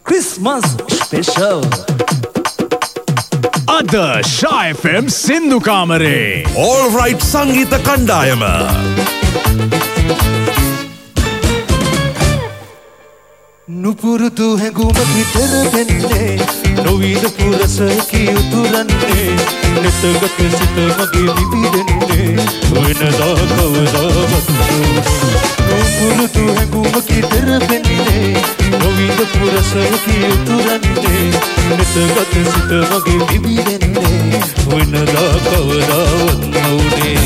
Christmas special. Ada Shy FM Sindhu Kamare. All right Sangeetha Kandayama. නුපුරුදු හැඟුමකි තෙරපෙන්නේ නොවිද පුරසකි උතුරන්නේ නෙතගත සිත මගේ විවිදෙන්නේ වෙනදා කවදාවත් නුපුරුදු හැඟුමකි තෙරපෙන්නේ නොවිද පුරසකි උතුරන්නේ නෙතගත සිත මගේ විවිදෙන්නේ වෙනදා කවදාවත් නොනේ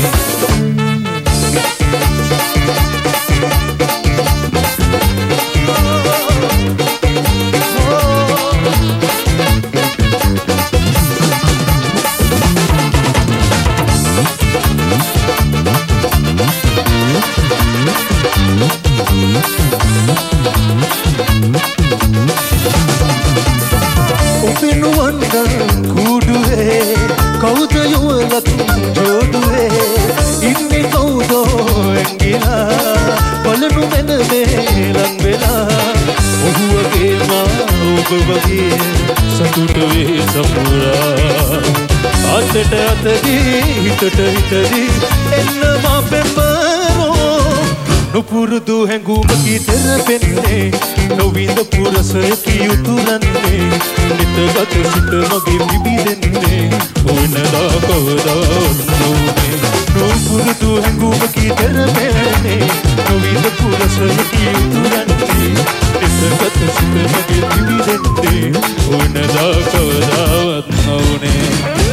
නුපුරුදු හැඟුමකි තෙරපෙන්නේ නොවිඳ පුරසකි උතුරන්නේ නිතගත සිත මගේ විවිදෙන්නේ ඕනලා කවදාවත් නොනේ නුපුරුදු හැඟුමකි තෙරපෙන්නේ නොවිඳ පුරසකි උතුරන්නේ නිතගත සිත මගේ විවිදෙන්නේ ඕනලා කවදාවත් නොනේ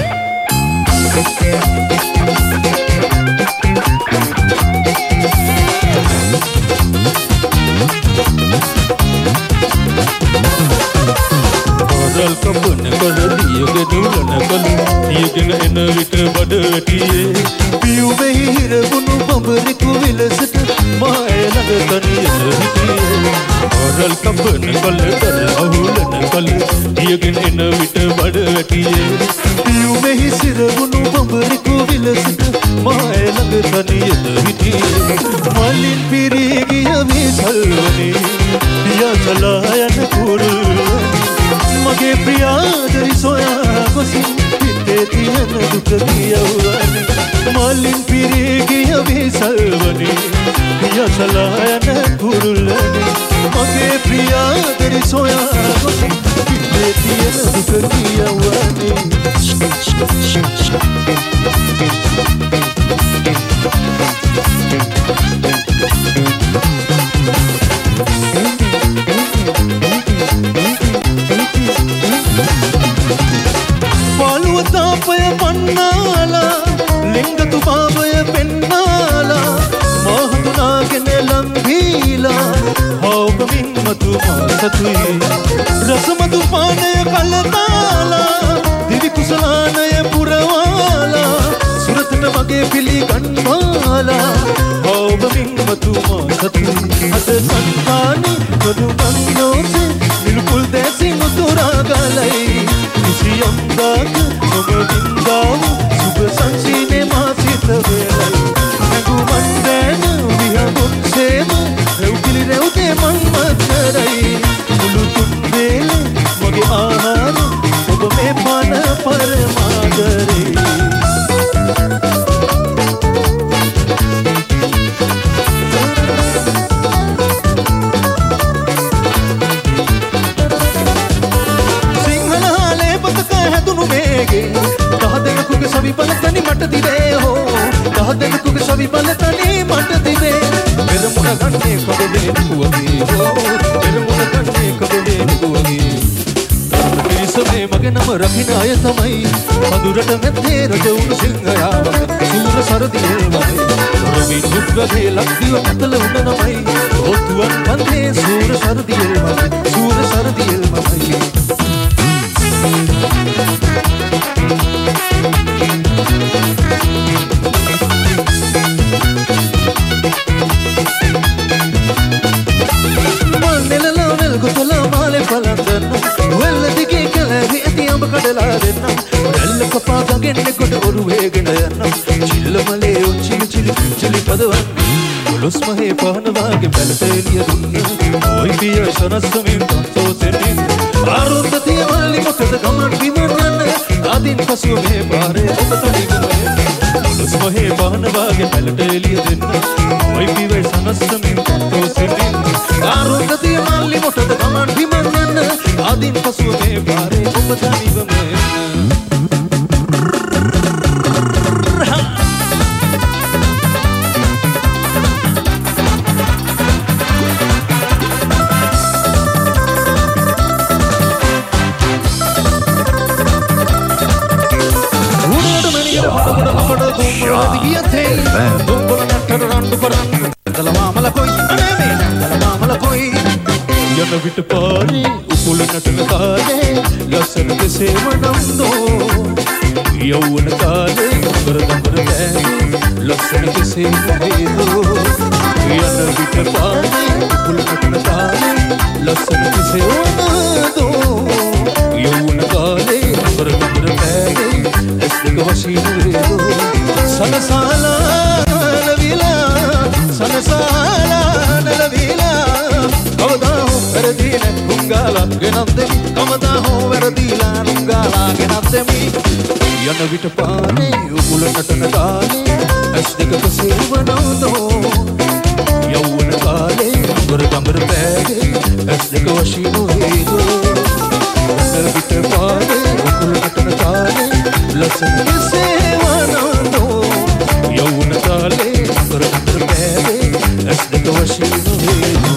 Adal kapun kala diyoge dulana kala diyogena ena vita bada wetiye piyu mehi hiragunu bambari ku vilasata maaya laga taniyana hitiye Adal kapun kala ahulana kala diyogena ena vita bada wetiye piyu mehi hiragunu bambari ku vilasata maaya laga taniyana hitiye malin pirigiya visalvani diya salayana kurulani මගේ ප්‍රියාදරි සොයා ගොසින් හිතේ තියෙන දුක කියවන්නේ මලින් පිරී ගිය විසල්වනේ පියසලා යන කුරුල්ලනේ මගේ ප්‍රියාදරි සොයා ගොසින් හිතේ තියෙන දුක කියවන්නේ පාලුවතාපය පන්නාලා ලිංගතු පාපය පෙන්නාලා මහඳුනාගෙන ලම්බීලා හවුබමින් මතුමා සතුයි රසමතු පානය කලතාලා දිවි කුසලානය පුරවාලා සුරතට මගේ පිළිගන්වාලා හවුබමින් මතුමා සතුයි අද සංකානි නොදුමන්නෝසේ නිල්කුල් දැසින් උතුරාගලයි සියම්දාක නොමදින්දාව සුබ සංසීනේ මාසිත වේලයි නැගුමන් දැන විහඟුන් සේම රැව්කිලි රැව්තේ මං මත්තරයි මුළු තුන් වේල මගේ ආහාර ඔබ මේ පන පරමාදරේ සවිබලතනි මට දිවේ හෝ දහදෙනෙකුගේ සවිබලතනි මට දිවේ පෙරමුණ ගන්නේ කබලේ නුවගේ හෝ පෙරමුණ ගන්නේ කබලේ නුවගේ පිරිසමේ මගේ නම රකින්න අය තමයි මధుරට මැත්තේ රජ වුණු සිංහයා සූර සරදියෙල් වගේ රවි දුක්ගගේ ලක්දිව කතල උඩ නමයි ඔත්තුවන් කන්දේ සූර සරදියෙල් වගේ සූර සරදියෙල් වගේ Los mahe pahna vaage pelate liya dunna oi piya sanasmin tanto senin ආරුන්දතිය මල්ලි මොටද ගමන් බිමන් යන්න ආදින් පසුව මේ පාරේ ඔබ තනිවම උස්මහේ බහන වාගේ පැලට එළිය දෙන්න ඔයි පිවේ සනස්සමින් තෝසෙමින් ආරුන්දතිය මල්ලි මොටද ගමන් බිමන් යන්න ආදින් පසුව මේ පාරේ ඔබ තනිවම විට පාරේ උකුල නටන කාලේ ලස්සන කෙසේවනම්දෝ යෞවන කාලේ කරදඹර බෑනේ ලස්සන කෙසේවනේදෝ යන විට පාරේ උකුල නටන කාලේ ලස්සන කෙසේවනම්දෝ යෞවන කාලේ කරදඹර බෑනේ ඇස් දෙක වශීන වේදෝ සනසාලා නලවිලා කවදා හෝ වැරදීලා නුංගාලා ගෙනත් දෙමි කවදා හෝ වැරදීලා නුංගාලා ගෙනත් දෙමි යන විට පානේ උකුල නටන කාලේ ඇස් දෙක කෙසේවනෝදෝ යෞවන කාලේ ගොරගඹර බෑගේ ඇස් දෙක වශීන වේදෝ යන විට පානේ උකුල නටන කාලේ ලස්සන කෙසේවනෝදෝ යෞවන කාලේ ගොරගඹර බෑගේ ඇස් දෙක වශීන වේදෝ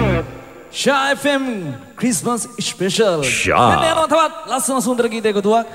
Shy FM Christmas Special. Shy. Ini tawat langsung langsung terkita kedua.